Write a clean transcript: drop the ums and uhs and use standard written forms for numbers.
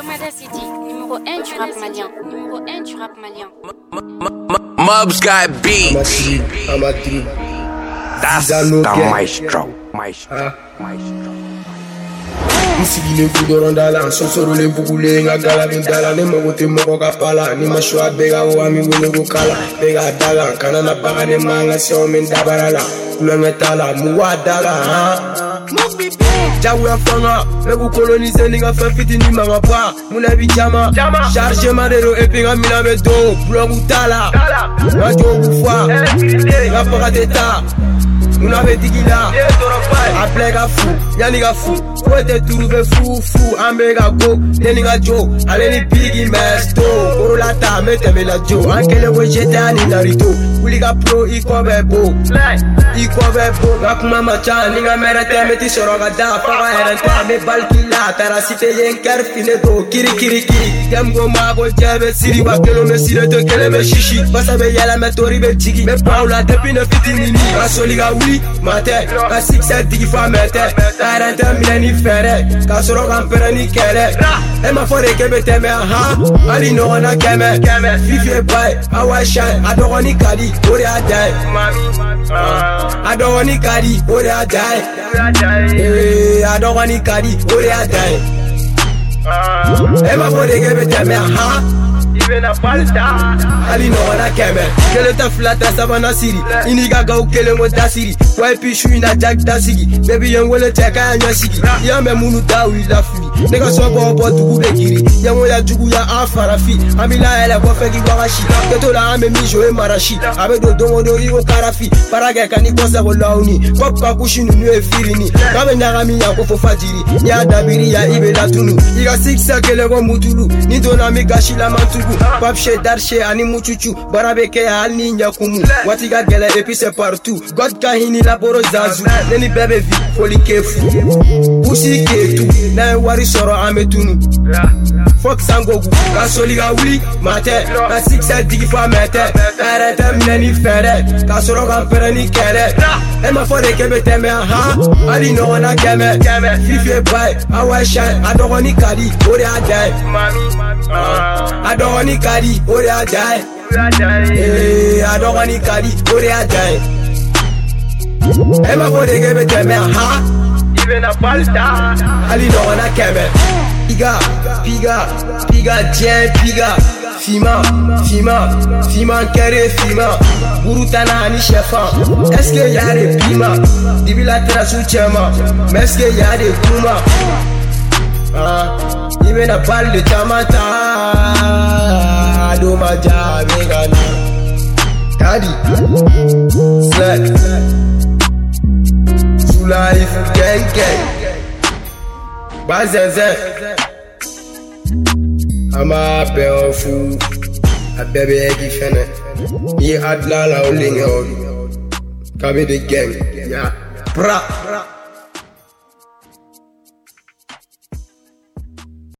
Lomada City, numéro 1 du rap malien. Numéro 1 du rap malien. Mobs got beat. I'm a dream. That's the maestro. Nsigile kudorondala sosoro le bugule ngagala bindala ne mogote moko kapala ni mashwa bega wa mi wele kala bega dala kana na baga ne manga so men dabarala kulangetala muwadala Jawu ya fanga le ku coloniser ni nga fa fiti ni manga pa muna bi jama charge madero e pinga mina be do blog utala na jo bufwa na paga deta Muna be digila Aplega fou, yaniga fou Kwete turube fou, ambega go Neniga jo, aleni pigi mesto Korolata, meteme la jo Ankele we jete ani narito Uliga pro, iko bebo Ngakuma macha, ninga merete Meti soroga da, faga erente Me balkila, tarasite yen kerfine do Kiri Gemgo mago jebe siri Wakelo me sire te kele me shishi Basa be yela me tori be jigi Me paula tepi ne fiti nini Asoliga uli Mate, ka sikse digi fa mete Tarente mine ni fere Ka soro kan pere ni kere Ema fore kebe teme aha Ali no wana keme Fifi bay, awa shine Adogo ni kadi, ore adai Adogo ni kadi, ore adai Adogo ni kadi, ore adai Ema fore kebe teme aha Ibena falta Ali no wana keme Kele ta flata savana siri Iniga ga ukele mo tasiri Wai pishu ina jack tasigi Baby yang wole teka ya nyasigi Ya me munu ta wila fili Nega sobo opo tuku bekiri Yango ya jugu ya afarafi Amila ele kwa fegi wakashi Keto la ame mijo e marashi Abe do dongo do iwo karafi Parage kani kosa ko launi Kopka kushi nunu e firini Kame nyagami ya kofo fajiri Ya dabiri ya ibe la tunu Iga siksa kele go mutulu Nidona mi gashi la mantu Papche darshe ani muchuchu Barabeke ya alni nyakumu Watiga gele epi c'est partout God kahini la boro zazu Neni bebe vi foli kefu Usi ketu Na wari soro ametunu Fok sangogu Kasoliga wuli mate Na sikse digi fa mete Erete mine ni fere Kasoro kampere ni kere Ema fore kebe teme aha Ali no wana keme Fifi bay Awa shine Adogo ni kadi Ore adai Adogo ni kadi Ore adai Adogo ni kadi Ore adai Ema fore kebe teme aha Ibena falta Ali no wana keme Piga, tiens, piga Fima, kere fima Burutana ni chefan Est-ce que y'a des pima Dibila tera sou chema Mais est-ce que y'a des kuma Il me n'a pas de tamata Adoma ja vegana Kadi Slack Sous life gang Bazenze Ama pe fou Abebe egi fene Ni adla la olinge Kabe de gang Ya Pra